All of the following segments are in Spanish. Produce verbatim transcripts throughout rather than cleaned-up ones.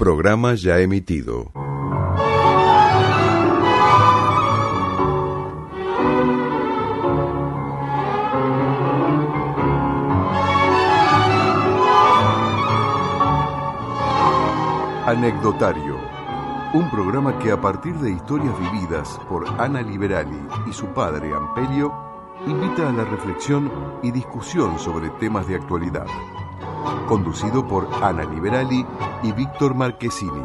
Programa ya emitido. Anecdotario, un programa que a partir de historias vividas por Ana Liberali y su padre Ampelio, invita a la reflexión y discusión sobre temas de actualidad. Conducido por Ana Liberali y Víctor Marchesini.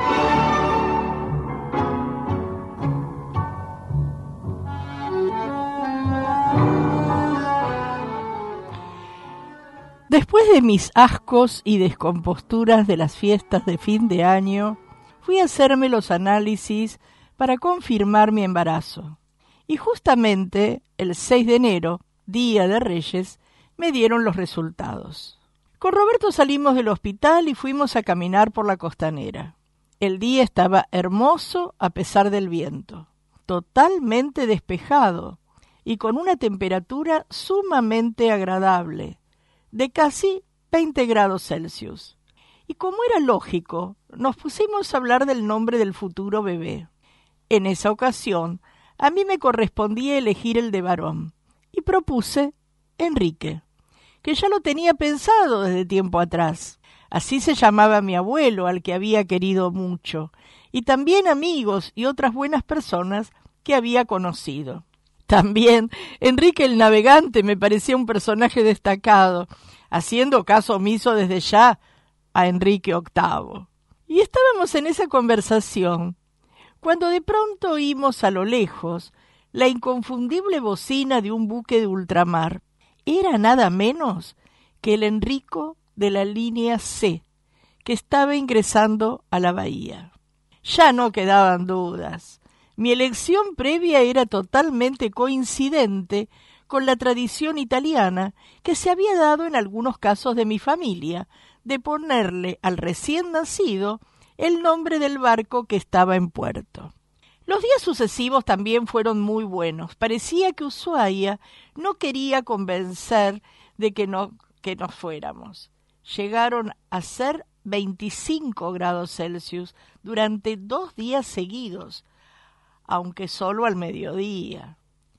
Después de mis ascos y descomposturas de las fiestas de fin de año, fui a hacerme los análisis para confirmar mi embarazo. Y justamente el seis de enero, Día de Reyes, me dieron los resultados. Con Roberto salimos del hospital y fuimos a caminar por la costanera. El día estaba hermoso a pesar del viento, totalmente despejado y con una temperatura sumamente agradable, de casi veinte grados Celsius. Y como era lógico, nos pusimos a hablar del nombre del futuro bebé. En esa ocasión, a mí me correspondía elegir el de varón, y propuse Enrique, que ya lo tenía pensado desde tiempo atrás. Así se llamaba mi abuelo, al que había querido mucho, y también amigos y otras buenas personas que había conocido. También Enrique el Navegante me parecía un personaje destacado, haciendo caso omiso desde ya a Enrique octavo. Y estábamos en esa conversación, cuando de pronto oímos a lo lejos la inconfundible bocina de un buque de ultramar. Era nada menos que el Enrico de la línea C, que estaba ingresando a la bahía. Ya no quedaban dudas. Mi elección previa era totalmente coincidente con la tradición italiana que se había dado en algunos casos de mi familia, de ponerle al recién nacido el nombre del barco que estaba en puerto. Los días sucesivos también fueron muy buenos. Parecía que Ushuaia no quería convencer de que no que nos fuéramos. Llegaron a ser veinticinco grados Celsius durante dos días seguidos, aunque solo al mediodía.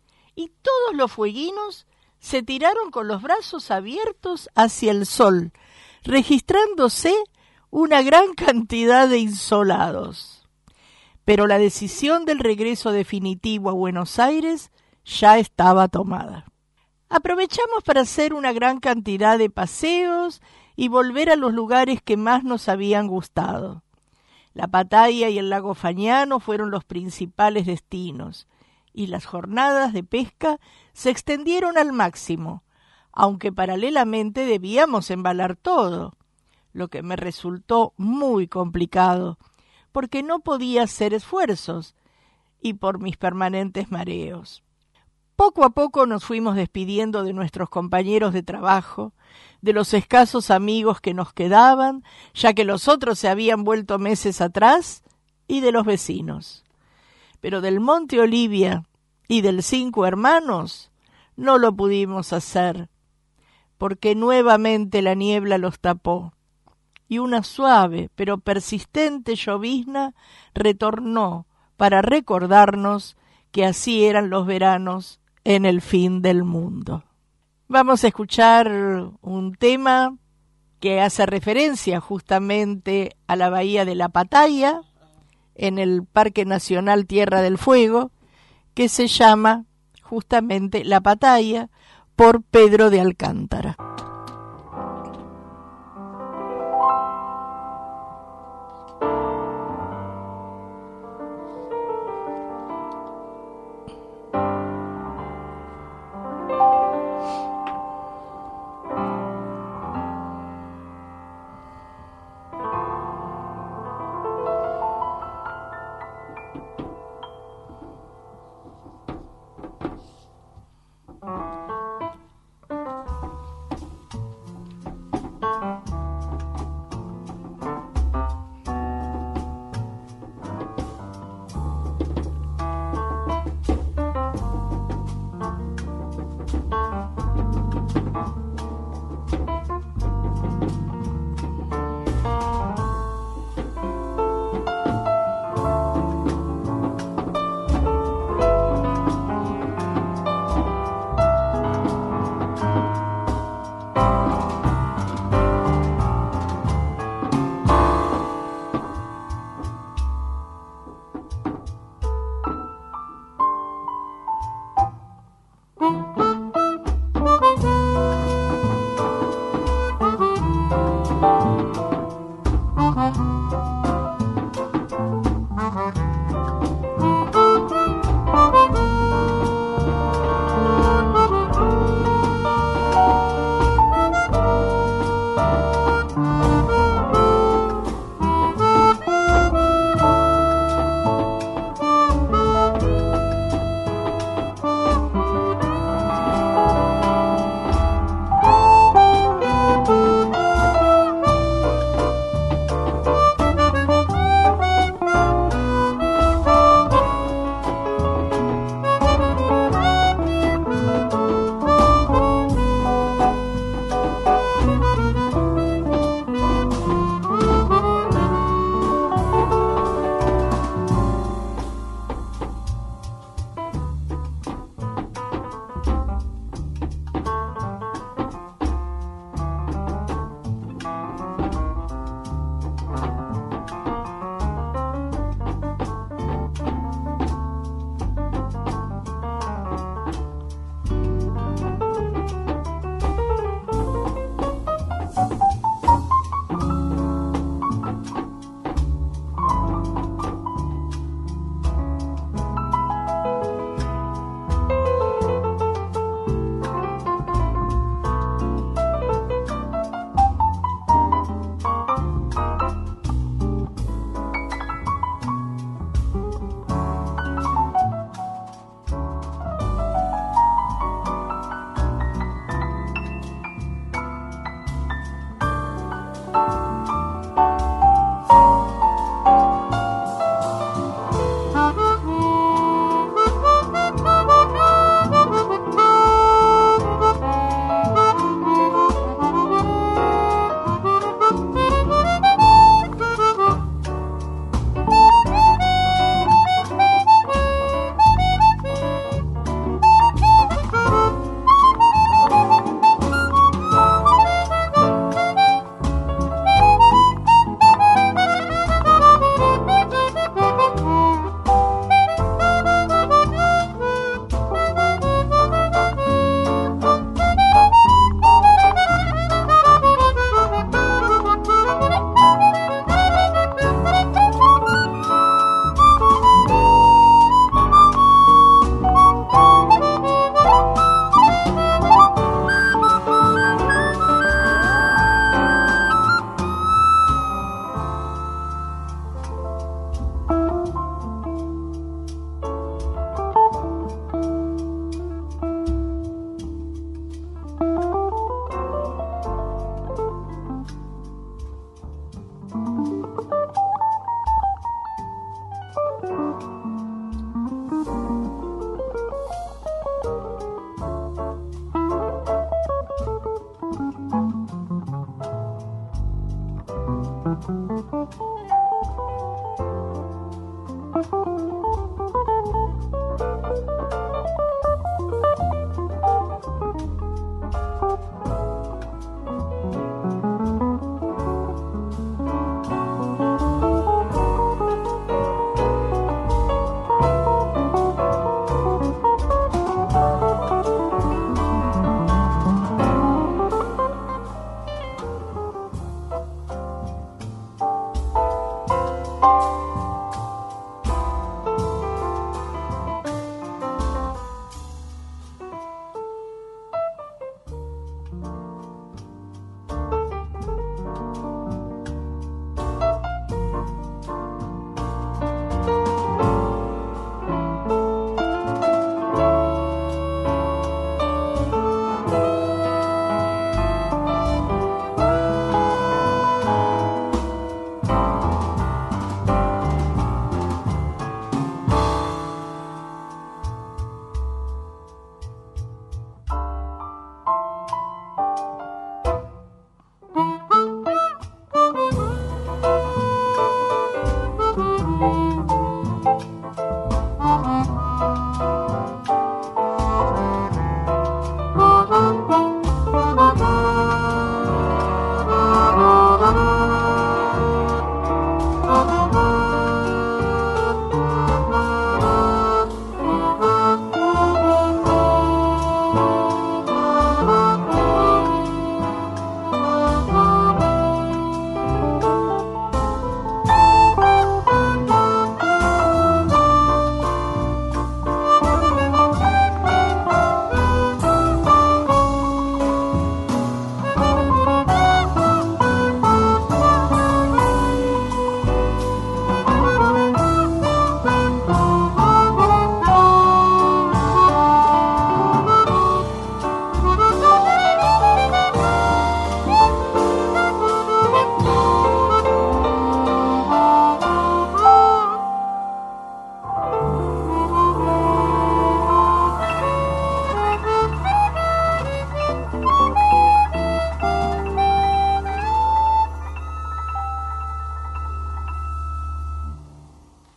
Y todos los fueguinos se tiraron con los brazos abiertos hacia el sol, registrándose una gran cantidad de insolados. Pero la decisión del regreso definitivo a Buenos Aires ya estaba tomada. Aprovechamos para hacer una gran cantidad de paseos y volver a los lugares que más nos habían gustado. La Pattaya y el lago Fagnano fueron los principales destinos, y las jornadas de pesca se extendieron al máximo, aunque paralelamente debíamos embalar todo, lo que me resultó muy complicado, porque no podía hacer esfuerzos, y por mis permanentes mareos. Poco a poco nos fuimos despidiendo de nuestros compañeros de trabajo, de los escasos amigos que nos quedaban, ya que los otros se habían vuelto meses atrás, y de los vecinos. Pero del Monte Olivia y del Cinco Hermanos no lo pudimos hacer, porque nuevamente la niebla los tapó, y una suave pero persistente llovizna retornó para recordarnos que así eran los veranos en el fin del mundo. Vamos a escuchar un tema que hace referencia justamente a la bahía de la Pattaya, en el Parque Nacional Tierra del Fuego, que se llama justamente La Pattaya por Pedro de Alcántara.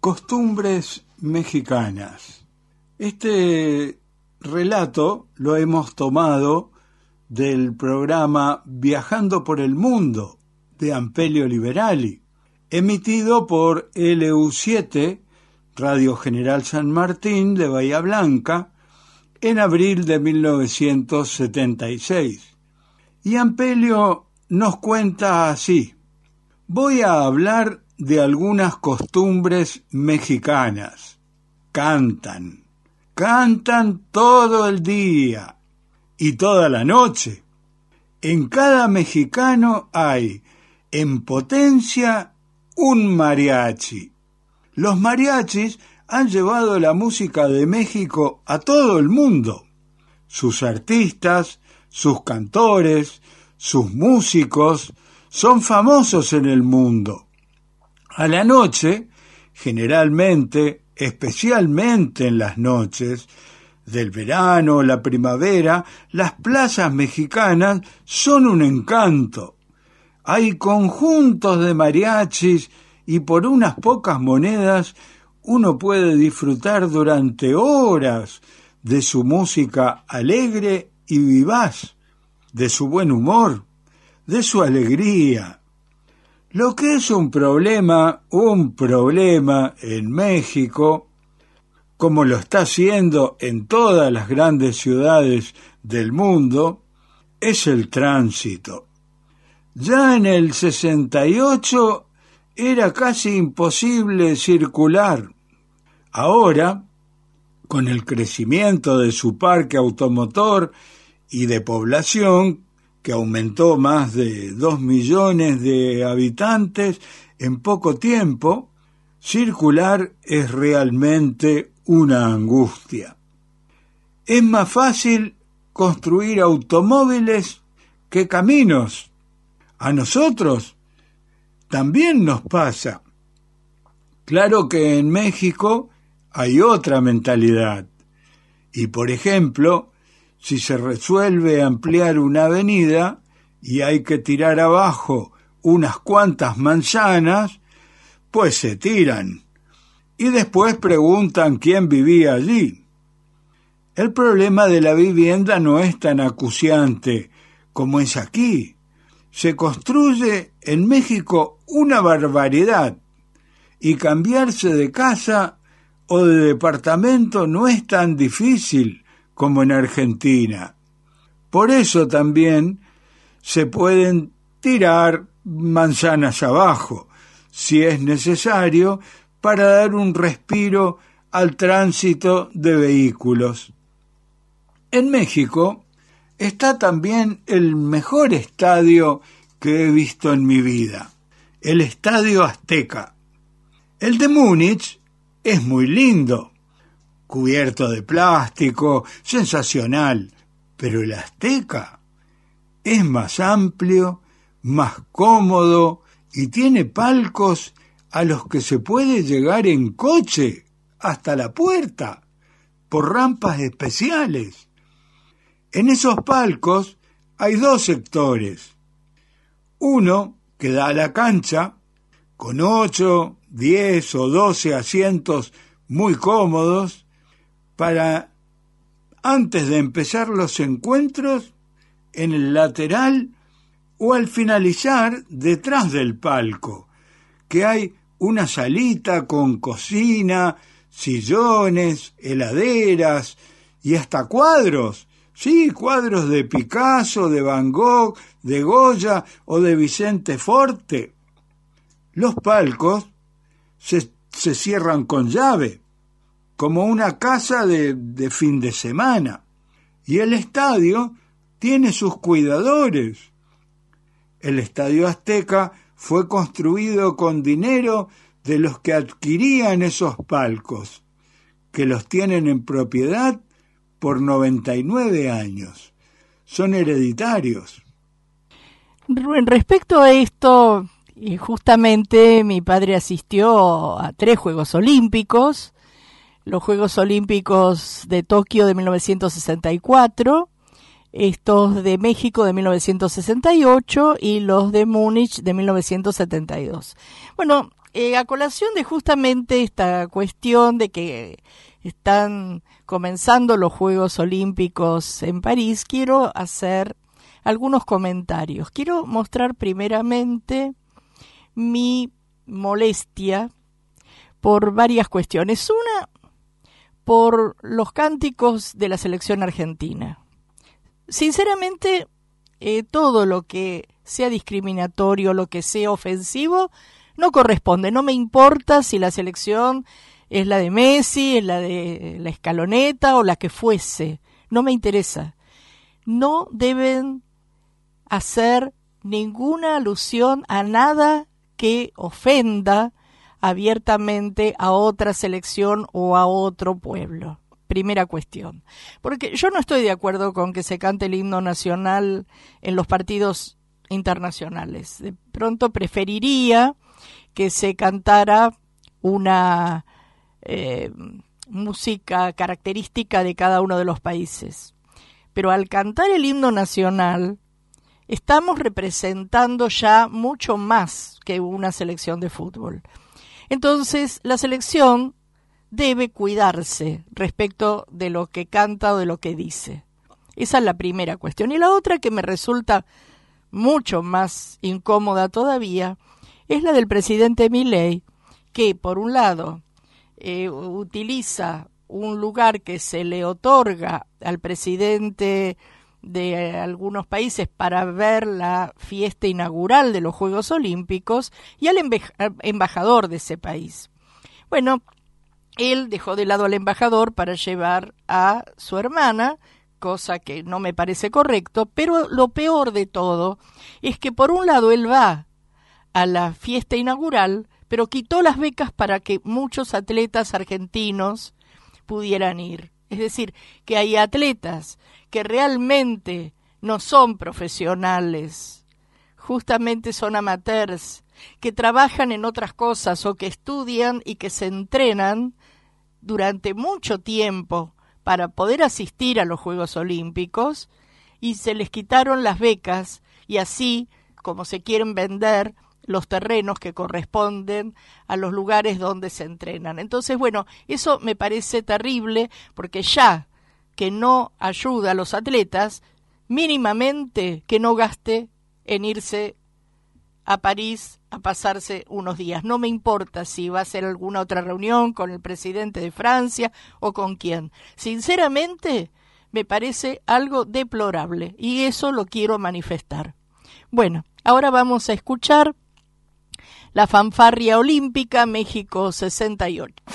Costumbres mexicanas. Este relato lo hemos tomado del programa Viajando por el Mundo de Ampelio Liberali, emitido por L U siete, Radio General San Martín de Bahía Blanca, en abril de mil novecientos setenta y seis. Y Ampelio nos cuenta así: voy a hablar de algunas costumbres mexicanas. Cantan, cantan todo el día y toda la noche. En cada mexicano hay, en potencia, un mariachi. Los mariachis han llevado la música de México a todo el mundo. Sus artistas, sus cantores, sus músicos son famosos en el mundo. A la noche, generalmente, especialmente en las noches del verano o la primavera, las plazas mexicanas son un encanto. Hay conjuntos de mariachis y por unas pocas monedas uno puede disfrutar durante horas de su música alegre y vivaz, de su buen humor, de su alegría. Lo que es un problema, un problema en México, como lo está haciendo en todas las grandes ciudades del mundo, es el tránsito. Ya en el sesenta y ocho era casi imposible circular. Ahora, con el crecimiento de su parque automotor y de población, que aumentó más de dos millones de habitantes en poco tiempo, circular es realmente una angustia. Es más fácil construir automóviles que caminos. A nosotros también nos pasa. Claro que en México hay otra mentalidad. Y, por ejemplo, si se resuelve ampliar una avenida y hay que tirar abajo unas cuantas manzanas, pues se tiran. Y después preguntan quién vivía allí. El problema de la vivienda no es tan acuciante como es aquí. Se construye en México una barbaridad y cambiarse de casa o de departamento no es tan difícil como en Argentina. Por eso también se pueden tirar manzanas abajo, si es necesario, para dar un respiro al tránsito de vehículos. En México está también el mejor estadio que he visto en mi vida, el Estadio Azteca. El de Múnich es muy lindo, cubierto de plástico, sensacional, pero el Azteca es más amplio, más cómodo y tiene palcos a los que se puede llegar en coche hasta la puerta, por rampas especiales. En esos palcos hay dos sectores. Uno que da a la cancha, con ocho, diez o doce asientos muy cómodos, para, antes de empezar los encuentros, en el lateral o al finalizar detrás del palco, que hay una salita con cocina, sillones, heladeras y hasta cuadros, sí, cuadros de Picasso, de Van Gogh, de Goya o de Vicente Forte. Los palcos se, se cierran con llave, como una casa de, de fin de semana, y el estadio tiene sus cuidadores. El Estadio Azteca fue construido con dinero de los que adquirían esos palcos, que los tienen en propiedad por noventa y nueve años. Son hereditarios. Respecto a esto, justamente mi padre asistió a tres Juegos Olímpicos, los Juegos Olímpicos de Tokio de mil novecientos sesenta y cuatro, estos de México de mil novecientos sesenta y ocho y los de Múnich de mil novecientos setenta y dos. Bueno, eh, a colación de justamente esta cuestión de que están comenzando los Juegos Olímpicos en París, quiero hacer algunos comentarios. Quiero mostrar primeramente mi molestia por varias cuestiones. Una, por los cánticos de la selección argentina. Sinceramente, eh, todo lo que sea discriminatorio, lo que sea ofensivo, no corresponde. No me importa si la selección es la de Messi, es la de la Escaloneta o la que fuese. No me interesa. No deben hacer ninguna alusión a nada que ofenda abiertamente a otra selección o a otro pueblo. Primera cuestión. Porque yo no estoy de acuerdo con que se cante el himno nacional en los partidos internacionales. De pronto preferiría que se cantara una eh, música característica de cada uno de los países. Pero al cantar el himno nacional, estamos representando ya mucho más que una selección de fútbol. Entonces, la selección debe cuidarse respecto de lo que canta o de lo que dice. Esa es la primera cuestión. Y la otra, que me resulta mucho más incómoda todavía, es la del presidente Milei, que por un lado eh, utiliza un lugar que se le otorga al presidente de algunos países para ver la fiesta inaugural de los Juegos Olímpicos y al embe- embajador de ese país. Bueno, él dejó de lado al embajador para llevar a su hermana, cosa que no me parece correcto, pero lo peor de todo es que por un lado él va a la fiesta inaugural, pero quitó las becas para que muchos atletas argentinos pudieran ir. Es decir, que hay atletas que realmente no son profesionales, justamente son amateurs, que trabajan en otras cosas o que estudian y que se entrenan durante mucho tiempo para poder asistir a los Juegos Olímpicos, y se les quitaron las becas, y así, como se quieren vender los terrenos que corresponden a los lugares donde se entrenan. Entonces, bueno, eso me parece terrible, porque ya que no ayuda a los atletas, mínimamente que no gaste en irse a París a pasarse unos días. No me importa si va a hacer alguna otra reunión con el presidente de Francia o con quién. Sinceramente, me parece algo deplorable y eso lo quiero manifestar. Bueno, ahora vamos a escuchar la fanfarria olímpica México sesenta y ocho.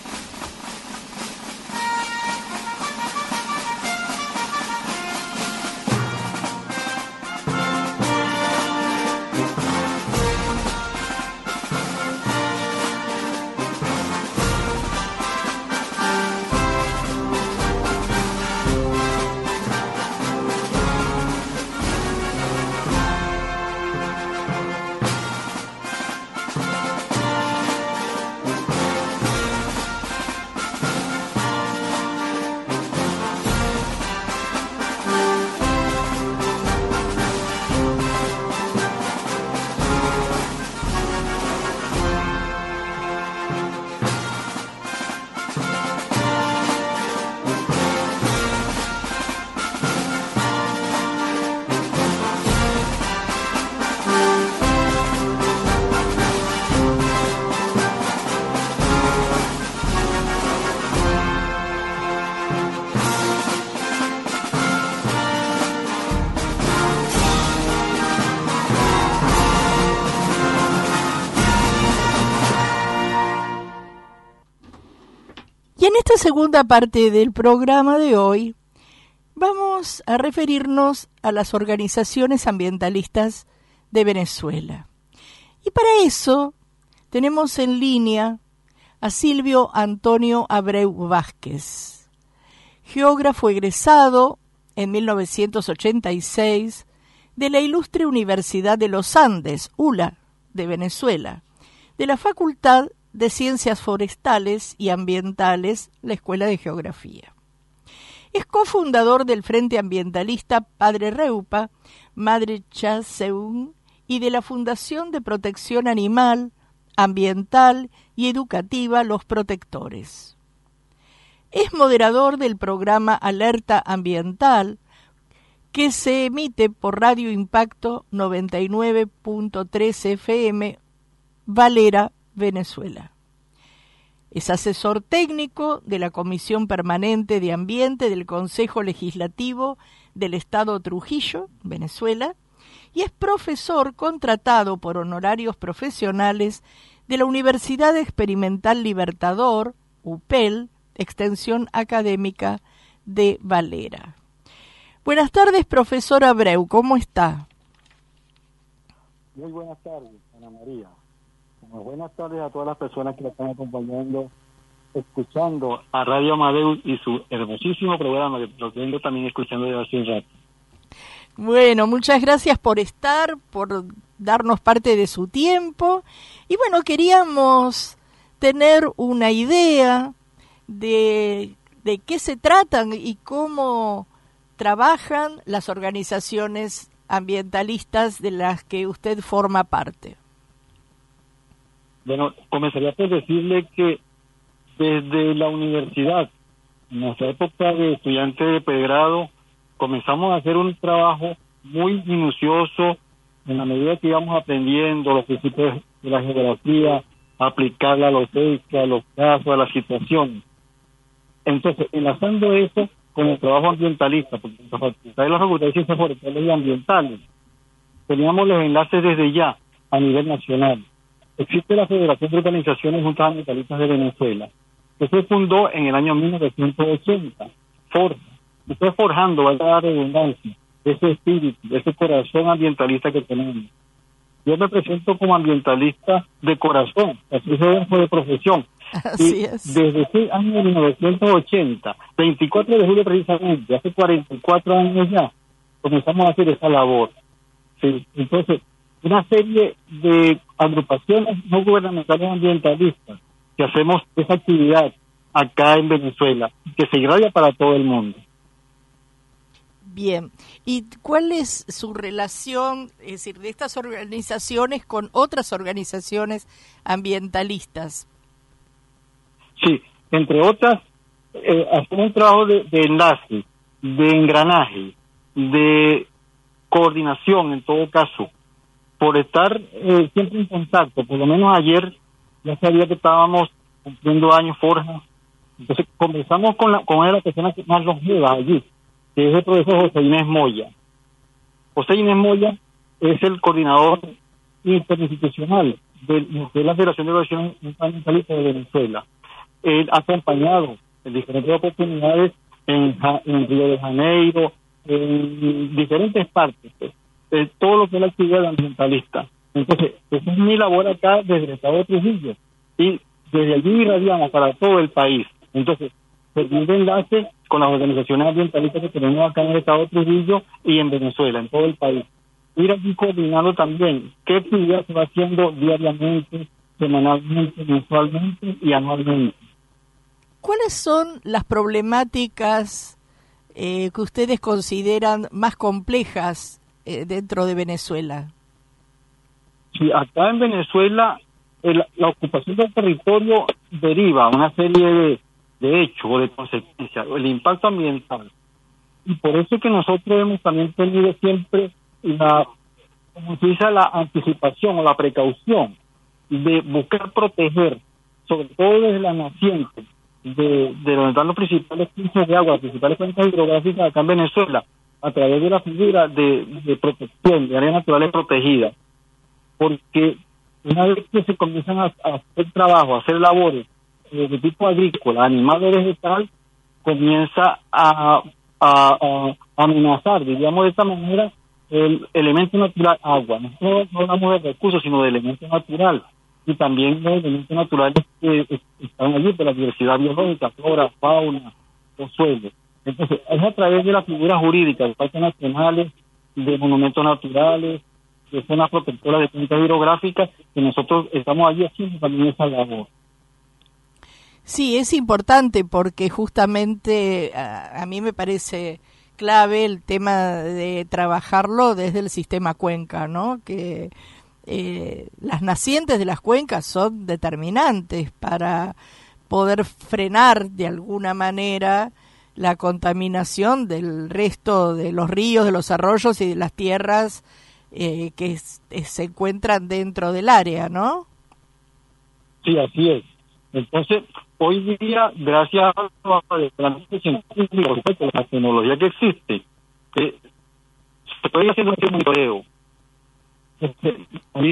Y en esta segunda parte del programa de hoy vamos a referirnos a las organizaciones ambientalistas de Venezuela. Y para eso tenemos en línea a Silvio Antonio Abreu Vázquez, geógrafo egresado en mil novecientos ochenta y seis de la Ilustre Universidad de los Andes, U L A, de Venezuela, de la Facultad de Ciencias Forestales y Ambientales, la Escuela de Geografía. Es cofundador del Frente Ambientalista Padre Reupa, Madre Chaseún, y de la Fundación de Protección Animal ambiental y educativa Los Protectores. Es moderador del programa Alerta Ambiental, que se emite por Radio Impacto noventa y nueve punto tres F M, Valera, Venezuela. Es asesor técnico de la Comisión Permanente de Ambiente del Consejo Legislativo del Estado Trujillo, Venezuela, y es profesor contratado por honorarios profesionales de la Universidad Experimental Libertador, U P E L, Extensión Académica de Valera. Buenas tardes, profesor Abreu, ¿cómo está? Muy buenas tardes, Ana María. Muy buenas tardes a todas las personas que la están acompañando, escuchando a Radio Amadeus y su hermosísimo programa, que lo vengo también escuchando desde hace un rato. Bueno, muchas gracias por estar, por darnos parte de su tiempo. Y bueno, queríamos tener una idea de, de qué se tratan y cómo trabajan las organizaciones ambientalistas de las que usted forma parte. Bueno, comenzaría por decirle que desde la universidad, en nuestra época de estudiante de pregrado, comenzamos a hacer un trabajo muy minucioso en la medida que íbamos aprendiendo los principios de la geografía, aplicarla a los hechos, a los casos, a las situaciones. Entonces, enlazando eso con el trabajo ambientalista, porque la Facultad de la Facultad de Ciencias Forestales y Ambientales, teníamos los enlaces desde ya a nivel nacional. Existe la Federación de Organizaciones Juntas Ambientalistas de Venezuela, que se fundó en el año mil novecientos ochenta. Forja, y fue forjando, valga la redundancia, ese espíritu, ese corazón ambientalista que tenemos. Yo me presento como ambientalista de corazón, así se de profesión. Así y es. Desde ese año mil novecientos ochenta, veinticuatro de julio precisamente, hace cuarenta y cuatro años ya, comenzamos a hacer esa labor. Sí, entonces, una serie de agrupaciones no gubernamentales ambientalistas que hacemos esa actividad acá en Venezuela, que se irradia para todo el mundo. Bien, ¿y cuál es su relación, es decir, de estas organizaciones con otras organizaciones ambientalistas? Sí, entre otras, eh, hacemos un trabajo de, de enlace, de engranaje, de coordinación en todo caso, por estar eh, siempre en contacto. Por lo menos ayer ya sabía que estábamos cumpliendo años Forja, entonces conversamos con la con una de las personas que más longevas allí, que es el profesor José Inés Moya. José Inés Moya es el coordinador interinstitucional de, de la Federación de Organizaciones Ambientalistas de Venezuela. Él ha acompañado en diferentes oportunidades en, en Río de Janeiro, en diferentes partes, pues, de todo lo que es la actividad ambientalista. Entonces, esa es mi labor acá desde el Estado de Trujillo, y desde allí irradiamos para todo el país. Entonces, servir de enlace con las organizaciones ambientalistas que tenemos acá en el Estado de Trujillo y en Venezuela, en todo el país. Ir aquí coordinando también qué actividad se va haciendo diariamente, semanalmente, mensualmente y anualmente. ¿Cuáles son las problemáticas eh, que ustedes consideran más complejas eh, dentro de Venezuela? Sí, acá en Venezuela el, la ocupación del territorio deriva una serie de, de hechos o de consecuencias, el impacto ambiental. Y por eso es que nosotros hemos también tenido siempre la, como se dice, la anticipación o la precaución de buscar proteger, sobre todo desde las nacientes, de, de donde están los principales cursos de agua, las principales cuencas hidrográficas acá en Venezuela, a través de la figura de, de protección de áreas naturales protegidas. Porque una vez que se comienzan a, a hacer trabajo, a hacer labores eh, de tipo agrícola, animal o vegetal, comienza a, a, a amenazar, diríamos de esta manera, el elemento natural agua. No, no hablamos de recursos, sino de elemento natural. Y también los elementos naturales que están allí, de la diversidad biológica, flora, fauna, los suelos. Entonces, es a través de las figuras jurídicas de parques nacionales, de monumentos naturales, de zonas protectoras de cuencas hidrográficas, que nosotros estamos allí haciendo también esa labor. Sí, es importante porque justamente a, a mí me parece clave el tema de trabajarlo desde el sistema cuenca, ¿no? Que eh, las nacientes de las cuencas son determinantes para poder frenar de alguna manera la contaminación del resto de los ríos, de los arroyos y de las tierras eh, que es, es, se encuentran dentro del área, ¿no? Sí, así es. Entonces, hoy día, gracias a la tecnología que existe, eh, se puede hacer un monitoreo. Desde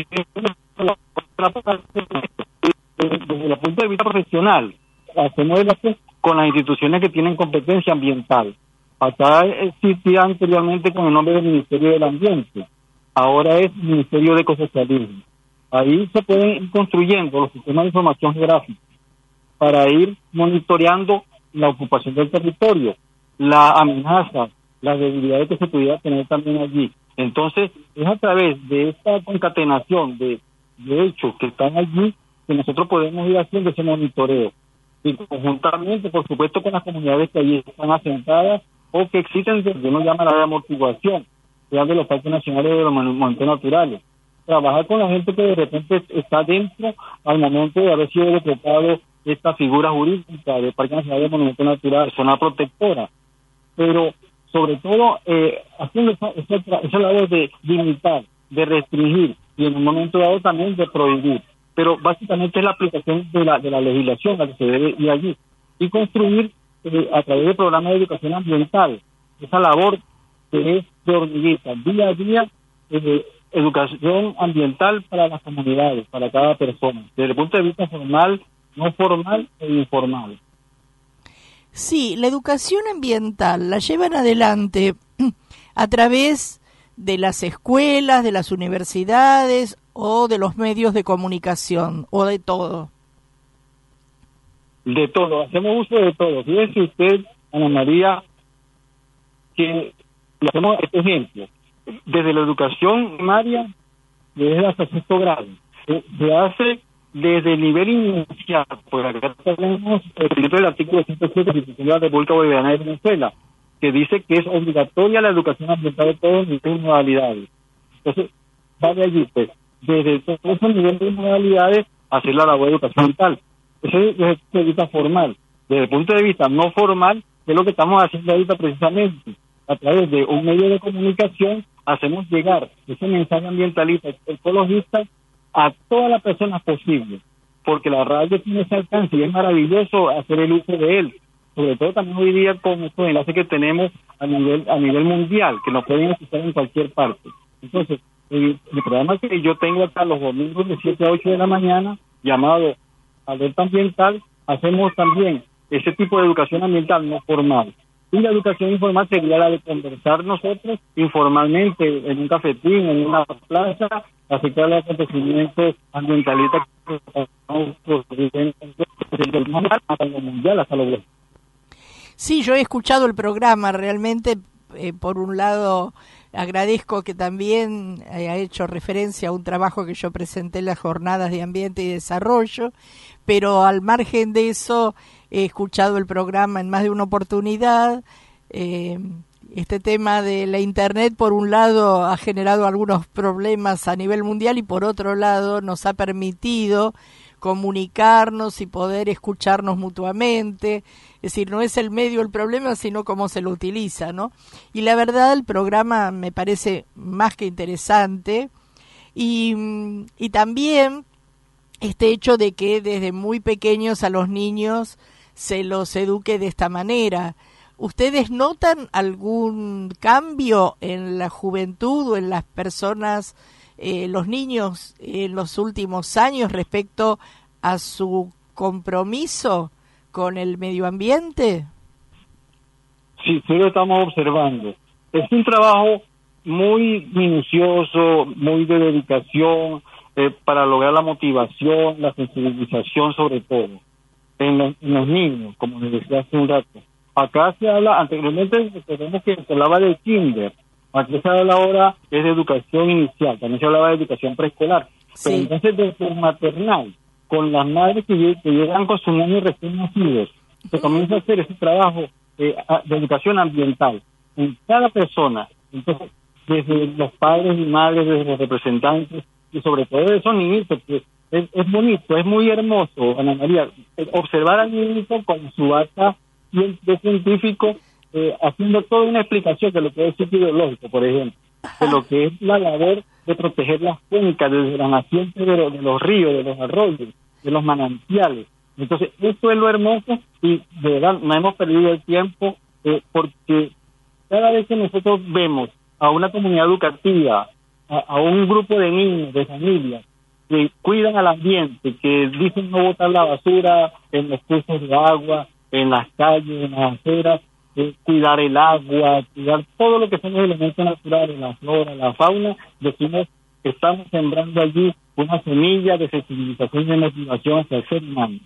el punto de vista profesional, hacemos con las instituciones que tienen competencia ambiental. Acá existía anteriormente con el nombre del Ministerio del Ambiente, ahora es Ministerio de Ecosocialismo. Ahí se pueden ir construyendo los sistemas de información geográfica para ir monitoreando la ocupación del territorio, la amenaza, las debilidades que se pudiera tener también allí. Entonces, es a través de esta concatenación de, de hechos que están allí que nosotros podemos ir haciendo ese monitoreo. Y conjuntamente, por supuesto, con las comunidades que allí están asentadas o que existen, que uno llama la de amortiguación, sea de los parques nacionales o de los monumentos naturales. Trabajar con la gente que de repente está dentro al momento de haber sido decretado esta figura jurídica de Parque Nacional de Monumento Natural, zona protectora, pero sobre todo eh, haciendo esa, esa, esa labor de limitar, de restringir y en un momento dado también de prohibir, pero básicamente es la aplicación de la de la legislación la que se debe ir allí y construir eh, a través del programa de educación ambiental esa labor que es de hormiguita, día a día, eh, educación ambiental para las comunidades, para cada persona, desde el punto de vista formal, no formal e informal. Sí, la educación ambiental la llevan adelante a través de las escuelas, de las universidades o de los medios de comunicación, o de todo. De todo, hacemos uso de todo. Fíjese usted, Ana María, que hacemos este ejemplo. Desde la educación primaria, desde hasta sexto grado, se, se hace desde el nivel inicial, porque acá tenemos el principio del artículo ciento siete de la Constitución de la República Bolivariana de Venezuela, que dice que es obligatoria la educación ambiental de todos los niveles y modalidades. Entonces, va de allí, pues, desde todos esos niveles de modalidades, hacer la labor de educación ambiental. Eso es desde el punto de vista formal. Desde el punto de vista no formal, que es lo que estamos haciendo ahorita precisamente. A través de un medio de comunicación, hacemos llegar ese mensaje ambientalista, ecologista, a todas las personas posibles, porque la radio tiene ese alcance y es maravilloso hacer el uso de él, sobre todo también hoy día con estos enlaces que tenemos a nivel a nivel mundial, que nos pueden escuchar en cualquier parte. Entonces, el, el programa que yo tengo acá los domingos de siete a ocho de la mañana, llamado Alerta Ambiental, hacemos también ese tipo de educación ambiental no formal. Y la educación informal sería la de conversar nosotros informalmente en un cafetín, en una plaza, acerca de los acontecimientos ambientalistas del mundial hasta lo global. Sí, yo he escuchado el programa, realmente, eh, por un lado, agradezco que también haya hecho referencia a un trabajo que yo presenté en las jornadas de ambiente y desarrollo, pero al margen de eso, he escuchado el programa en más de una oportunidad. Eh, este tema de la Internet, por un lado, ha generado algunos problemas a nivel mundial y por otro lado nos ha permitido comunicarnos y poder escucharnos mutuamente. Es decir, no es el medio el problema, sino cómo se lo utiliza, ¿no? Y la verdad, el programa me parece más que interesante y, y también este hecho de que desde muy pequeños a los niños se los eduque de esta manera. ¿Ustedes notan algún cambio en la juventud o en las personas, eh, los niños en los últimos años respecto a su compromiso con el medio ambiente? Sí, sí lo estamos observando. Es un trabajo muy minucioso, muy de dedicación, eh, para lograr la motivación, la sensibilización sobre todo, en los, en los niños, como les decía hace un rato. Acá se habla, anteriormente tenemos que se hablaba del kinder, aquí se habla ahora es de educación inicial, también se hablaba de educación preescolar, sí. Pero entonces desde el maternal, con las madres que, que llegan con sus niños recién nacidos, se comienza a hacer ese trabajo eh, de educación ambiental en cada persona. Entonces, desde los padres y madres, desde los representantes, y sobre todo de esos niñitos, que es, es bonito, es muy hermoso, Ana María, observar al niñito con su bata de científico, eh, haciendo toda una explicación de lo que es el ciclo biológico, por ejemplo, de lo que es la labor de proteger las cuencas, desde la naciente de, lo, de los ríos, de los arroyos, de los manantiales. Entonces, eso es lo hermoso y de verdad no hemos perdido el tiempo, eh, porque cada vez que nosotros vemos a una comunidad educativa, a, a un grupo de niños, de familias, que cuidan al ambiente, que dicen no botar la basura en los cursos de agua, en las calles, en las aceras, eh, cuidar el agua, cuidar todo lo que son los elementos naturales, la flora, la fauna, decimos que estamos sembrando allí una semilla de sensibilización y de motivación hacia el ser humano.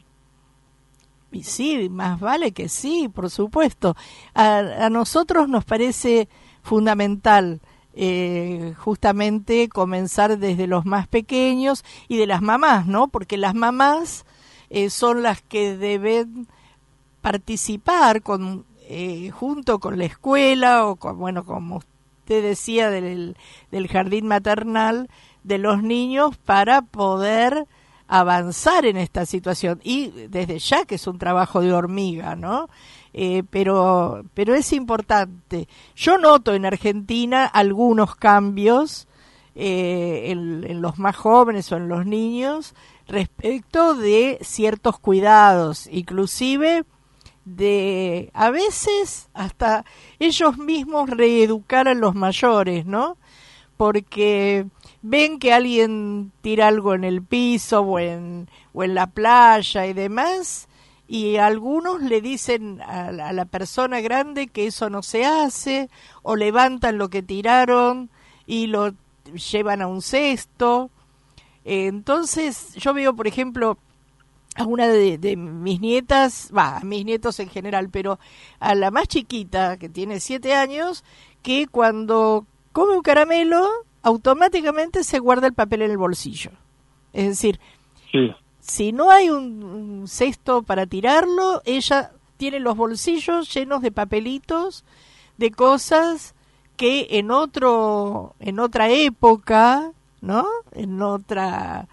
Y sí, más vale que sí, por supuesto. A, a nosotros nos parece fundamental eh, justamente comenzar desde los más pequeños y de las mamás, ¿no? Porque las mamás eh, son las que deben participar con eh, junto con la escuela o con, bueno, como usted decía, del, del jardín maternal de los niños para poder avanzar en esta situación, y desde ya que es un trabajo de hormiga, ¿no? Eh, pero, pero es importante. Yo noto en Argentina algunos cambios eh, en, en los más jóvenes o en los niños respecto de ciertos cuidados, inclusive de a veces hasta ellos mismos reeducar a los mayores, ¿no? Porque ven que alguien tira algo en el piso o en, o en la playa y demás, y algunos le dicen a la, a la persona grande que eso no se hace, o levantan lo que tiraron y lo llevan a un cesto. Eh, entonces yo veo, por ejemplo, a una de, de mis nietas, va, a mis nietos en general, pero a la más chiquita, que tiene siete años, que cuando come un caramelo, automáticamente se guarda el papel en el bolsillo. Es decir, sí. Si no hay un, un cesto para tirarlo, ella tiene los bolsillos llenos de papelitos, de cosas que en otro, en otra época, ¿no? En otra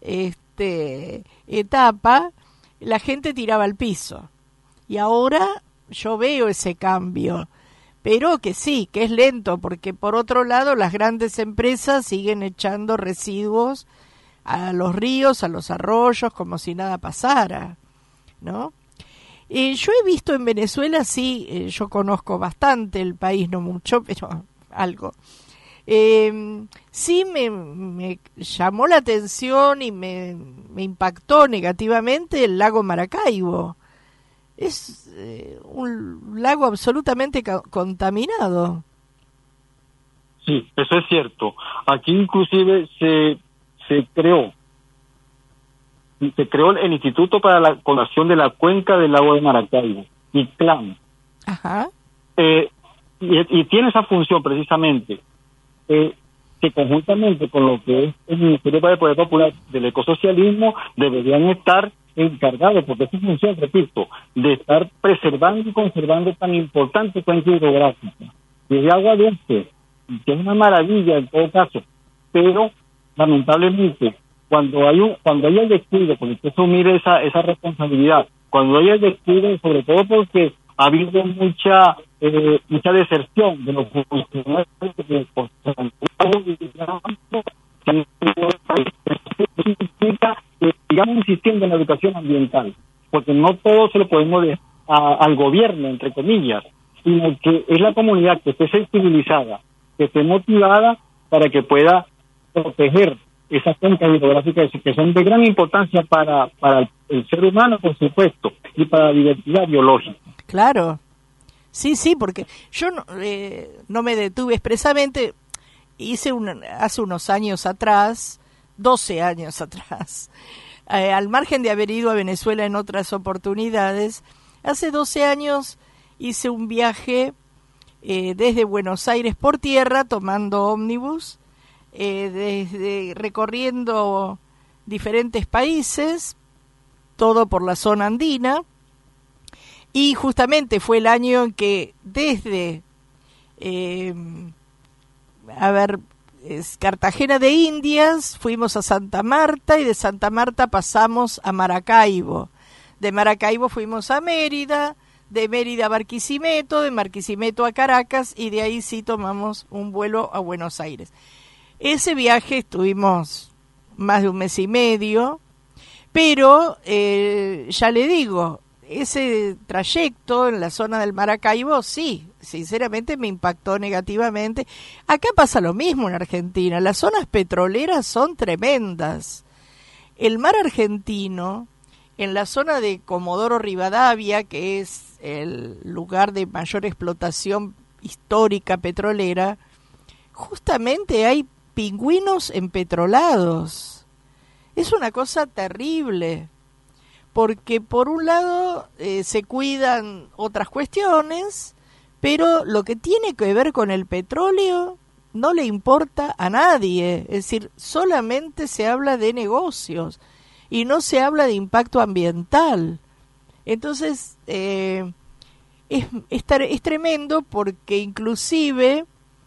este, etapa, la gente tiraba al piso. Y ahora yo veo ese cambio. Pero que sí, que es lento, porque por otro lado las grandes empresas siguen echando residuos a los ríos, a los arroyos, como si nada pasara, ¿no? Eh, yo he visto en Venezuela, sí, eh, yo conozco bastante el país, no mucho, pero algo. Eh, sí me, me llamó la atención y me, me impactó negativamente el lago Maracaibo. Es eh, un lago absolutamente ca- contaminado. Sí, eso es cierto. Aquí inclusive se se creó se creó el Instituto para la Conservación de la Cuenca del Lago de Maracaibo, ICLAM. Ajá. Eh, y, y tiene esa función precisamente, eh, que conjuntamente con lo que es el Ministerio para el Poder Popular del Ecosocialismo deberían estar encargados, porque es su función, repito, de estar preservando y conservando tan importante cuenca hidrográfica, que es de agua dulce, que es una maravilla en todo caso, pero lamentablemente cuando hay un cuando hay el descuido, porque hay que asumir esa esa responsabilidad, cuando hay el descuido, sobre todo porque ha habido mucha eh, mucha deserción de los funcionarios de sigamos insistiendo en la educación ambiental, porque no todo se lo podemos dejar a, al gobierno, entre comillas, sino que es la comunidad que esté sensibilizada, que esté motivada para que pueda proteger esas cuencas hidrográficas que son de gran importancia para, para el ser humano, por supuesto, y para la diversidad biológica. Claro, sí, sí, porque yo no, eh, no me detuve expresamente, hice un, hace unos años atrás, doce años atrás, eh, al margen de haber ido a Venezuela en otras oportunidades, hace doce años hice un viaje eh, desde Buenos Aires por tierra, tomando ómnibus, eh, desde recorriendo diferentes países, todo por la zona andina, y justamente fue el año en que desde, eh, a ver, es Cartagena de Indias, fuimos a Santa Marta y de Santa Marta pasamos a Maracaibo. De Maracaibo fuimos a Mérida, de Mérida a Barquisimeto, de Barquisimeto a Caracas y de ahí sí tomamos un vuelo a Buenos Aires. Ese viaje estuvimos más de un mes y medio, pero eh, ya le digo, ese trayecto en la zona del Maracaibo, sí, sinceramente me impactó negativamente. Acá pasa lo mismo en Argentina, las zonas petroleras son tremendas. El mar argentino, en la zona de Comodoro Rivadavia, que es el lugar de mayor explotación histórica petrolera, justamente hay pingüinos empetrolados. Es una cosa terrible, porque por un lado eh, se cuidan otras cuestiones, pero lo que tiene que ver con el petróleo no le importa a nadie, es decir, solamente se habla de negocios y no se habla de impacto ambiental. Entonces, eh, es, es, es tremendo porque inclusive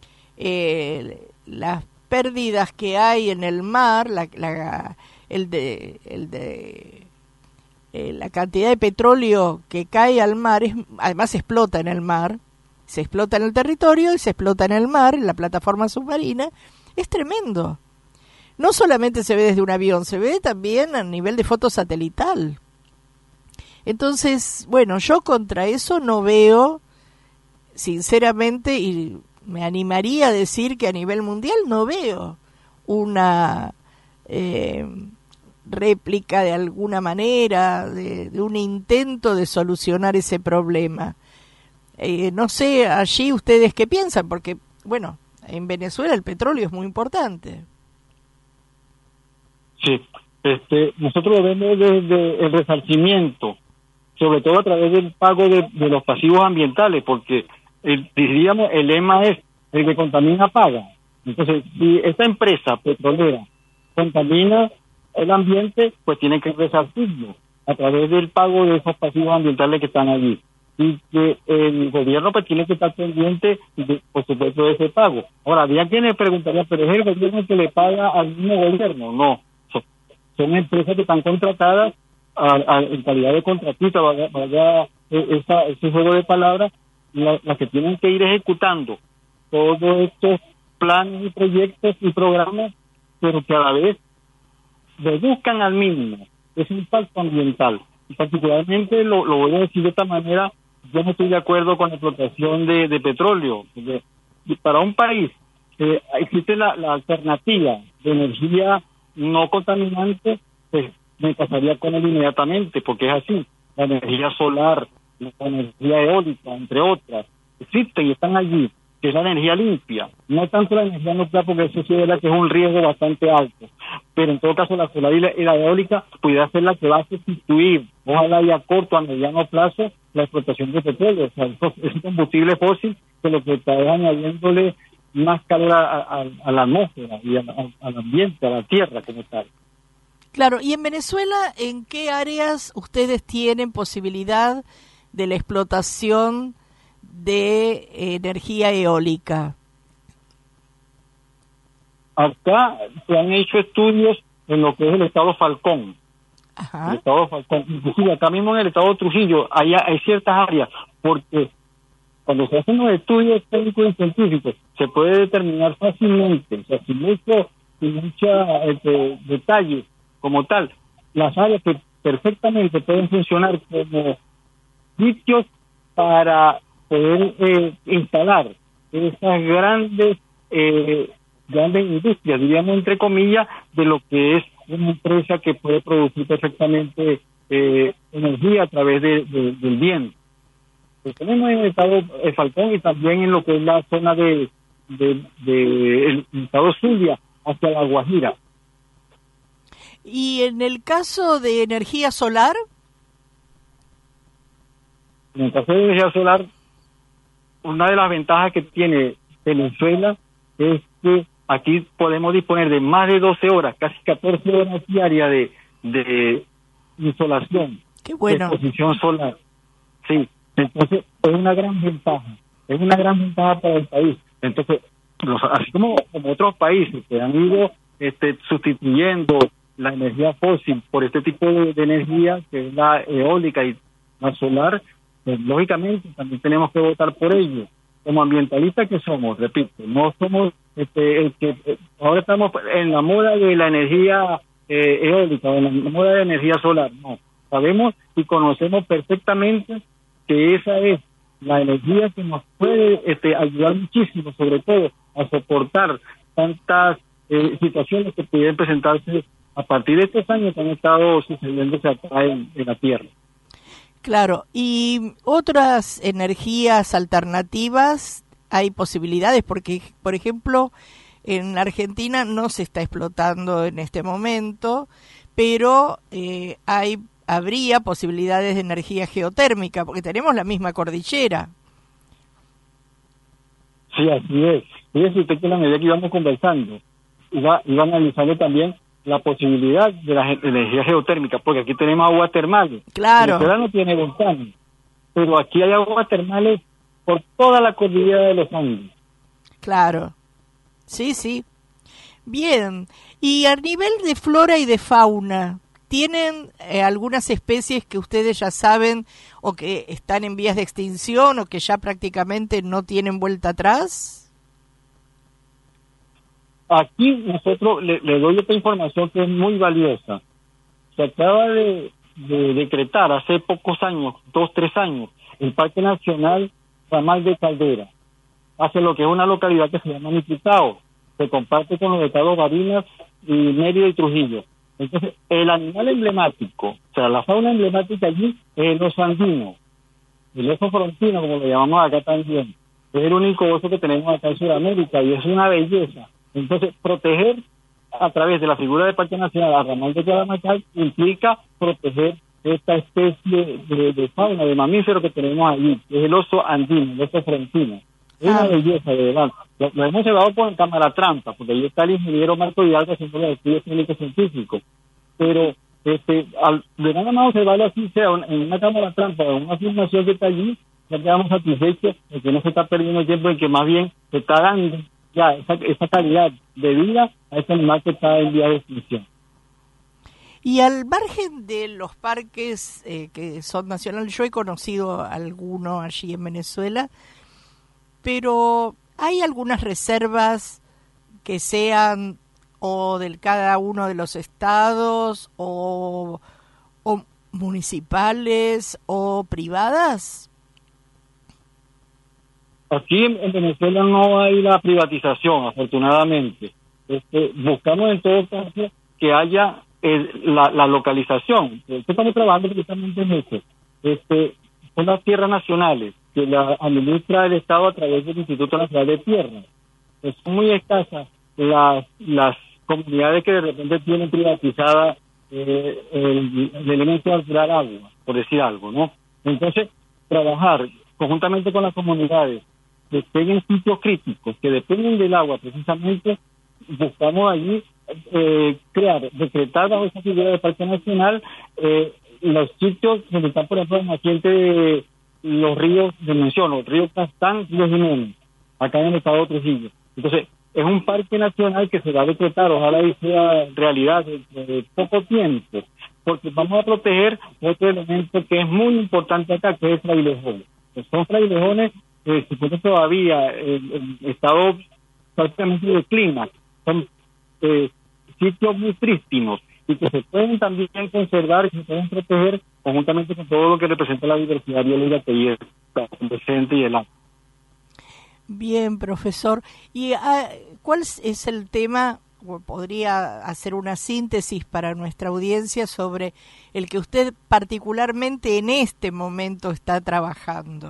eh, las pérdidas que hay en el mar, la, la, el de... El de Eh, la cantidad de petróleo que cae al mar, es, además se explota en el mar, se explota en el territorio y se explota en el mar, en la plataforma submarina, es tremendo. No solamente se ve desde un avión, se ve también a nivel de foto satelital. Entonces, bueno, yo contra eso no veo, sinceramente, y me animaría a decir que a nivel mundial no veo una... Eh, réplica de alguna manera, de, de un intento de solucionar ese problema. Eh, no sé, allí ustedes qué piensan, porque, bueno, en Venezuela el petróleo es muy importante. Sí, este, nosotros lo vemos desde el resarcimiento, sobre todo a través del pago de, de los pasivos ambientales, porque el, diríamos el lema es el que contamina paga. Entonces, si esta empresa petrolera contamina el ambiente, pues tienen que resarcirlo a través del pago de esos pasivos ambientales que están allí. Y que el gobierno pues tiene que estar pendiente, de, por supuesto, de ese pago. Ahora, había quienes preguntarían, ¿pero es el gobierno que le paga al mismo gobierno? No, son, son empresas que están contratadas a, a, en calidad de contratista, vaya, vaya esa, ese juego de palabras, las la que tienen que ir ejecutando todos estos planes y proyectos y programas, pero que a la vez reduzcan al mínimo ese impacto ambiental. Y particularmente, lo, lo voy a decir de esta manera, yo no estoy de acuerdo con la explotación de, de petróleo. Porque para un país eh, existe la, la alternativa de energía no contaminante, pues me pasaría con él inmediatamente, porque es así. La energía solar, la energía eólica, entre otras, existen y están allí, que es la energía limpia, no tanto la energía nuclear, porque eso sí es verdad que es un riesgo bastante alto, pero en todo caso la solar y la, y la eólica pudiera ser la que va a sustituir, ojalá y a corto, a mediano plazo, la explotación de petróleo. O sea, eso es un combustible fósil que lo que está es añadiéndole más calor a, a, a la atmósfera y a, a, al ambiente, a la tierra como tal. Claro, y en Venezuela, ¿en qué áreas ustedes tienen posibilidad de la explotación de energía eólica? Acá se han hecho estudios en lo que es el estado Falcón. Ajá. El estado Falcón, inclusive acá mismo en el estado de Trujillo, hay, hay ciertas áreas, porque cuando se hacen los estudios técnicos y científicos, se puede determinar fácilmente, o sea, sin mucho, sin mucha este, detalle como tal, las áreas que perfectamente pueden funcionar como sitios para poder eh, instalar esas grandes eh, grandes industrias, diríamos entre comillas, de lo que es una empresa que puede producir perfectamente eh, energía a través de, de, del viento. Pues tenemos en el estado de Falcón y también en lo que es la zona de, de, de el estado Zulia hacia La Guajira. ¿Y en el caso de energía solar? En el caso de energía solar, una de las ventajas que tiene Venezuela es que aquí podemos disponer de más de doce horas, casi catorce horas diarias de, de insolación. Qué bueno. De exposición solar. Sí, entonces es una gran ventaja, es una gran ventaja para el país. Entonces, los, así como, como otros países que han ido este, sustituyendo la energía fósil por este tipo de, de energía, que es la eólica y la solar, pues, lógicamente también tenemos que votar por ello. Como ambientalistas que somos, repito, no somos este, el que eh, ahora estamos en la moda de la energía eh, eólica o en la moda de energía solar. No, sabemos y conocemos perfectamente que esa es la energía que nos puede este, ayudar muchísimo, sobre todo a soportar tantas eh, situaciones que pudieran presentarse a partir de estos años que han estado sucediéndose acá en, en la Tierra. Claro, y otras energías alternativas, hay posibilidades, porque, por ejemplo, en Argentina no se está explotando en este momento, pero eh, hay habría posibilidades de energía geotérmica, porque tenemos la misma cordillera. Sí, así es. Fíjese usted que a la medida que íbamos conversando, iba, iba analizando también la posibilidad de la energía geotérmica, porque aquí tenemos aguas termales. Claro. Venezuela no tiene volcanes, pero aquí hay aguas termales por toda la cordillera de los Andes. Claro. Sí, sí. Bien. Y a nivel de flora y de fauna, ¿tienen eh, algunas especies que ustedes ya saben o que están en vías de extinción o que ya prácticamente no tienen vuelta atrás? Aquí nosotros le, le doy esta información que es muy valiosa. Se acaba de, de decretar hace pocos años, dos, tres años, el Parque Nacional Ramal de Caldera. Hace lo que es una localidad que se llama Niquitao. Se comparte con los estados Barinas y Mérida y Trujillo. Entonces, el animal emblemático, o sea, la fauna emblemática allí es el oso andino, el oso frontino, como lo llamamos acá también. Es el único oso que tenemos acá en Sudamérica y es una belleza. Entonces, proteger a través de la figura del Parque Nacional a Ramal de Calamacal implica proteger esta especie de, de fauna, de mamífero que tenemos allí, que es el oso andino, el oso frontino. Es una belleza, de verdad. Lo, lo hemos llevado con cámara trampa, porque ahí está el ingeniero Marco Hidalgo haciendo los estudios técnicos científicos. Pero este, al, de nada más observarlo así, sea un, en una cámara trampa o en una filmación que está allí, ya quedamos satisfechos de que no se está perdiendo el tiempo, en que más bien se está dando ya esa, esa calidad de vida a ese animal que está en vía de extinción. Y al margen de los parques eh, que son nacionales, yo he conocido alguno allí en Venezuela, pero hay algunas reservas que sean o de cada uno de los estados o, o municipales o privadas. Aquí en, en Venezuela no hay la privatización, afortunadamente. Este, buscamos en todo caso que haya eh, la, la localización. Estamos trabajando precisamente en eso. Este, son las tierras nacionales que la administra el Estado a través del Instituto Nacional de Tierras. Pues son muy escasas las las comunidades que de repente tienen privatizada eh, el, el elemento natural agua, por decir algo, ¿no? Entonces, trabajar conjuntamente con las comunidades que estén en sitios críticos, que dependen del agua precisamente, buscamos allí eh, crear, decretar bajo esa figura del Parque Nacional eh, los sitios donde están, por ejemplo, el naciente de los ríos de menciono, el río Castán y los Jiménez, acá en el estado de Trujillo. Entonces, es un parque nacional que se va a decretar, ojalá y sea realidad de, de poco tiempo, porque vamos a proteger otro elemento que es muy importante acá, que es frailejones. Son frailejones que se encuentran todavía en, en estado prácticamente de clima, son eh, sitios muy prístinos y que se pueden también conservar y se pueden proteger conjuntamente con todo lo que representa la diversidad biológica que está presente y el agua. Bien, profesor. ¿Y uh, cuál es el tema, o podría hacer una síntesis para nuestra audiencia sobre el que usted particularmente en este momento está trabajando?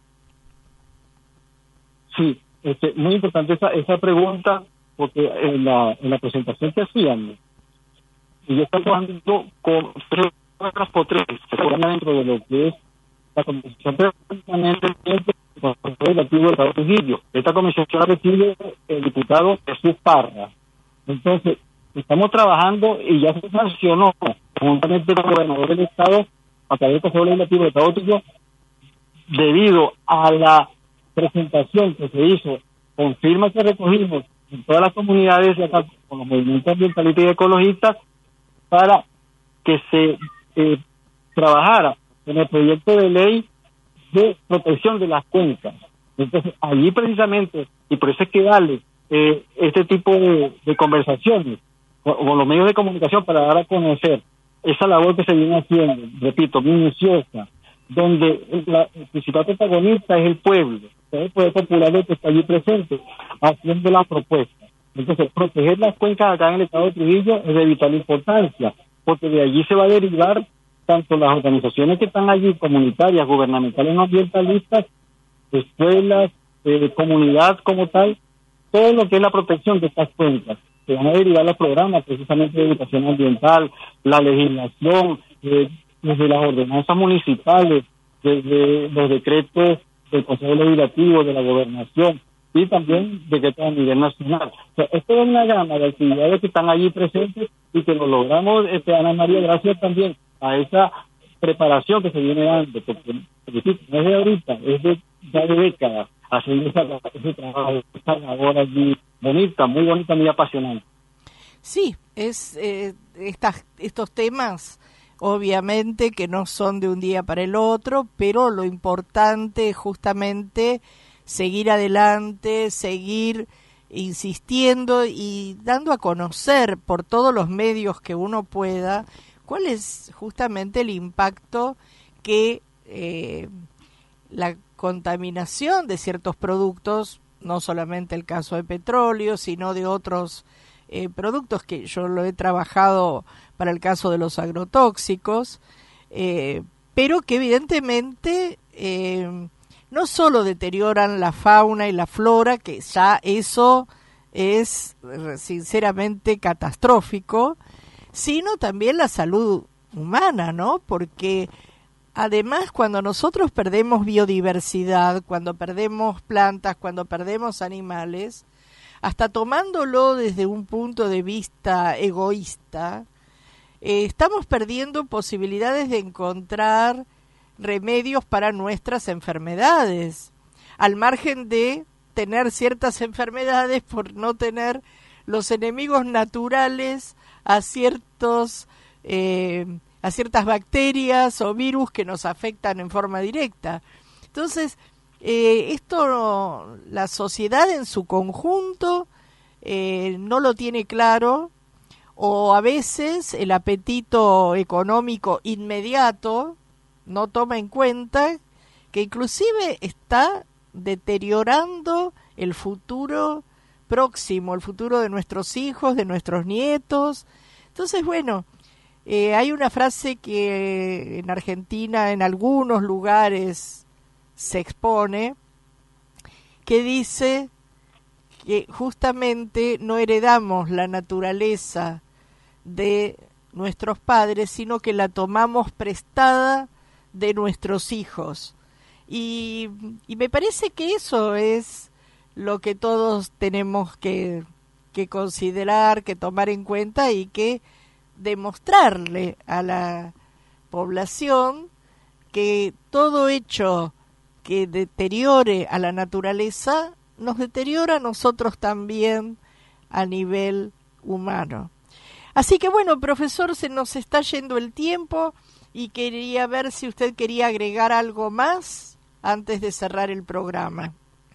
Sí, este, muy importante esa, esa pregunta, porque en la, en la presentación que hacíamos, y yo estoy trabajando con tres dentro de lo que es la Comisión Permanente del Consejo Legislativo del Estado de Trujillo. Esta comisión la preside el diputado Jesús Parra. Entonces, estamos trabajando y ya se sancionó conjuntamente con el gobernador del Estado a través del Consejo Legislativo del Estado de Trujillo, debido a la presentación que se hizo con firmas que recogimos en todas las comunidades, acá, con los movimientos ambientalistas y ecologistas, para que se eh, trabajara en el proyecto de ley de protección de las cuencas. Entonces, allí precisamente, y por eso es que darle eh, este tipo de, de conversaciones con, con los medios de comunicación para dar a conocer esa labor que se viene haciendo, repito, minuciosa, donde la, el principal protagonista es el pueblo, el pueblo popular que está allí presente, haciendo la propuesta. Entonces, proteger las cuencas acá en el estado de Trujillo es de vital importancia, porque de allí se va a derivar tanto las organizaciones que están allí, comunitarias, gubernamentales, no ambientalistas, escuelas, eh, comunidad como tal, todo lo que es la protección de estas cuencas. Se van a derivar los programas precisamente de educación ambiental, la legislación, eh, desde las ordenanzas municipales, desde los decretos del Consejo Legislativo, de la Gobernación, y también decretos a nivel nacional. O sea, esto es una gama de actividades que están allí presentes y que lo logramos, este, Ana María, gracias también a esa preparación que se viene dando, porque no es de ahorita, es de ya de décadas, haciendo esa, ese trabajo, esa labor allí bonita, muy bonita, muy apasionante. Sí, es eh, estas, estos temas obviamente que no son de un día para el otro, pero lo importante es justamente seguir adelante, seguir insistiendo y dando a conocer por todos los medios que uno pueda cuál es justamente el impacto que eh, la contaminación de ciertos productos, no solamente el caso de petróleo, sino de otros eh, productos que yo lo he trabajado para el caso de los agrotóxicos, eh, pero que evidentemente eh, no solo deterioran la fauna y la flora, que ya eso es sinceramente catastrófico, sino también la salud humana, ¿no? Porque además cuando nosotros perdemos biodiversidad, cuando perdemos plantas, cuando perdemos animales, hasta tomándolo desde un punto de vista egoísta, eh, estamos perdiendo posibilidades de encontrar remedios para nuestras enfermedades, al margen de tener ciertas enfermedades por no tener los enemigos naturales a ciertos eh, a ciertas bacterias o virus que nos afectan en forma directa. Entonces, eh, esto la sociedad en su conjunto eh, no lo tiene claro, o a veces el apetito económico inmediato no toma en cuenta que inclusive está deteriorando el futuro próximo, el futuro de nuestros hijos, de nuestros nietos. Entonces, bueno, eh, hay una frase que en Argentina, en algunos lugares, se expone, que dice que justamente no heredamos la naturaleza de nuestros padres, sino que la tomamos prestada de nuestros hijos. Y, y me parece que eso es lo que todos tenemos que, que considerar, que tomar en cuenta y que demostrarle a la población que todo hecho que deteriore a la naturaleza nos deteriora a nosotros también a nivel humano. Así que bueno, profesor, se nos está yendo el tiempo y quería ver si usted quería agregar algo más antes de cerrar el programa.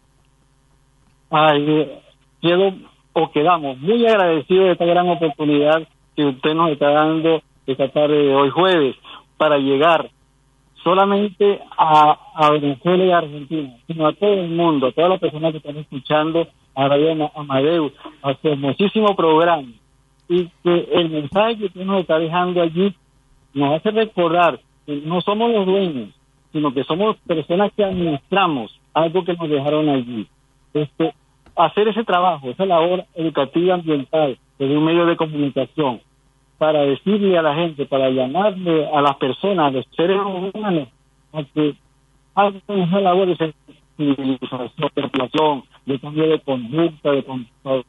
Ay, quedo o quedamos muy agradecidos de esta gran oportunidad que usted nos está dando esta tarde de hoy jueves para llegar solamente a, a Venezuela y a Argentina, sino a todo el mundo, a todas las personas que están escuchando a Radio Amadeus, a su hermosísimo programa, y que el mensaje que usted nos está dejando allí nos hace recordar que no somos los dueños, sino que somos personas que administramos algo que nos dejaron allí. Este, hacer ese trabajo, esa labor educativa ambiental desde un medio de comunicación, para decirle a la gente, para llamarle a las personas, a los seres humanos, a que hagan esa labor de sensibilización, de cambio de conducta, de comportamiento,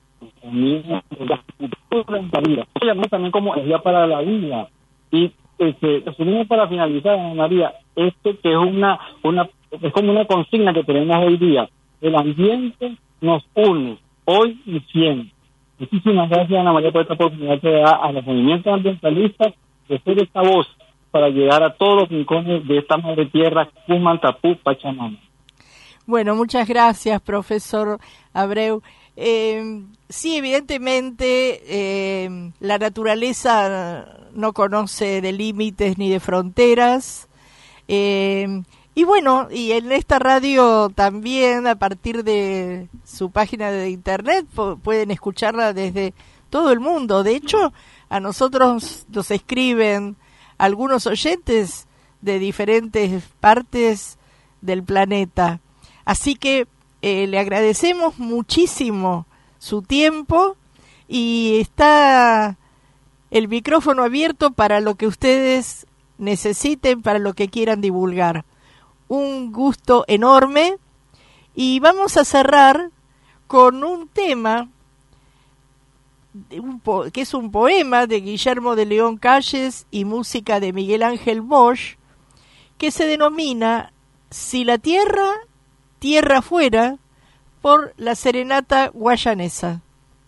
de vida. Se llama también como el día para la vida. Y este, asumimos para finalizar, Ana María, esto que es una, una, es como una consigna que tenemos hoy día. El ambiente nos une hoy y siempre. Muchísimas gracias, Ana María, por esta oportunidad que da a los movimientos ambientalistas de ser esta voz para llegar a todos los rincones de esta madre tierra, Cumantapú, Pachamama. Bueno, muchas gracias, profesor Abreu. Eh, sí, evidentemente eh, la naturaleza no conoce de límites ni de fronteras. Eh, y bueno, y en esta radio también, a partir de su página de internet, po- pueden escucharla desde todo el mundo. De hecho, a nosotros nos escriben algunos oyentes de diferentes partes del planeta. Así que eh, le agradecemos muchísimo su tiempo y está el micrófono abierto para lo que ustedes necesiten, para lo que quieran divulgar. Un gusto enorme y vamos a cerrar con un tema de un po- que es un poema de Guillermo de León Calles y música de Miguel Ángel Bosch, que se denomina Si la tierra, tierra fuera, por la serenata guayanesa.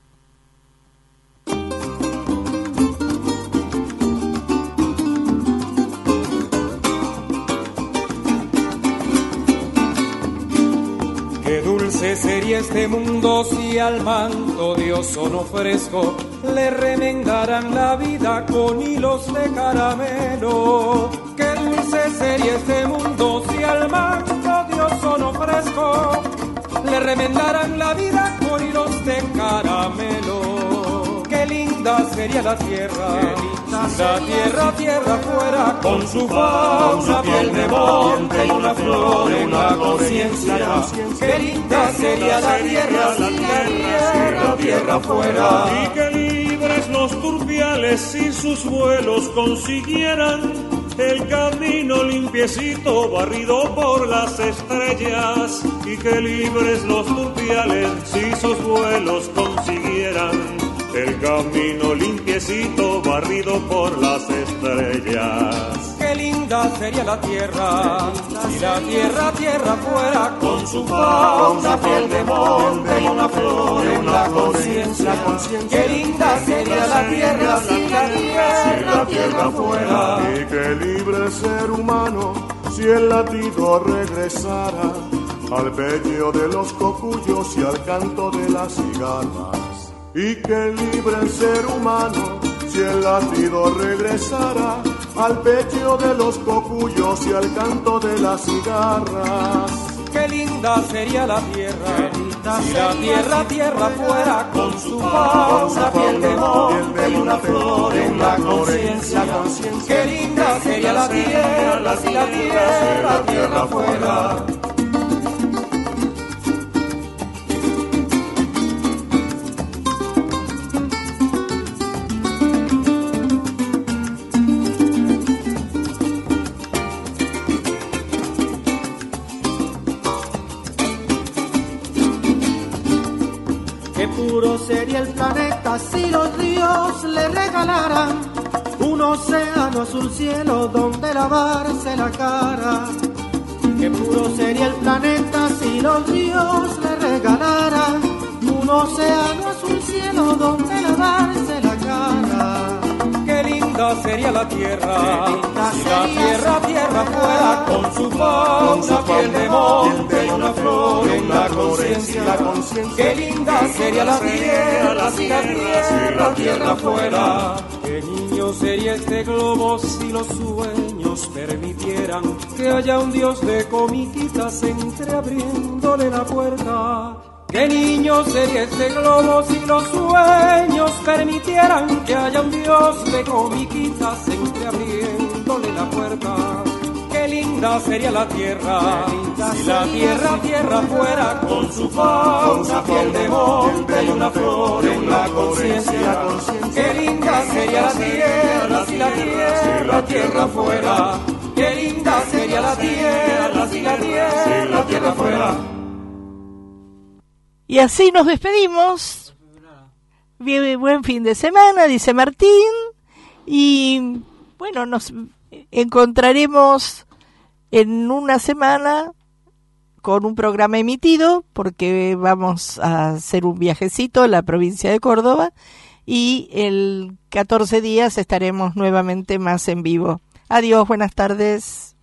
Qué dulce sería este mundo si al manto de ozono fresco le remendaran la vida con hilos de caramelo. Qué dulce sería este mundo si al manto de ozono fresco le remendaran la vida con hilos de caramelo. Qué linda sería la tierra, si la tierra, tierra fuera, con su fauna, piel de monte y una flor en la conciencia. Qué linda sería la tierra, si la tierra, tierra fuera. Y que libres los turpiales si sus vuelos consiguieran el camino limpiecito barrido por las estrellas. Y que libres los turpiales si sus vuelos consiguieran el camino limpiecito barrido por las estrellas. Qué linda sería la tierra, si la tierra, tierra fuera, con su fauna, piel de monte y una flor en la conciencia. Qué linda sería la tierra, si la tierra, tierra fuera. Y que libre ser humano si el latido regresara al pecho de los cocuyos y al canto de las cigarras. Y que libre el ser humano si el latido regresara al pecho de los cocuyos y al canto de las cigarras. Qué linda sería la tierra, si la tierra, tierra fuera, con su fauna, piel de monte y una flor en la conciencia. Qué linda sería la tierra, si la tierra, tierra fuera. Puro sería el planeta si los ríos le regalaran un océano azul cielo donde lavarse la cara. Qué puro sería el planeta si los ríos le regalaran un océano azul cielo donde lavarse la cara. Qué linda sería la tierra, si la tierra, tierra fuera, con su fauna, piel de monte y una flor en la conciencia. Qué linda sería la tierra, si la tierra, tierra fuera. Qué niño sería este globo si los sueños permitieran que haya un Dios de comiquitas entreabriéndole la puerta. Qué niño sería este globo si los sueños permitieran que haya un Dios de comiquitas entreabriéndole la puerta. Qué linda sería la tierra, si la tierra, tierra fuera, con su fauna, piel de monte y una flor en la conciencia. Qué linda sería la tierra, si la tierra, tierra fuera. Qué linda sería la tierra, si la tierra, tierra fuera. Y así nos despedimos. Bien, buen fin de semana, dice Martín. Y bueno, nos encontraremos en una semana con un programa emitido, porque vamos a hacer un viajecito a la provincia de Córdoba, y el catorce días estaremos nuevamente más en vivo. Adiós, buenas tardes.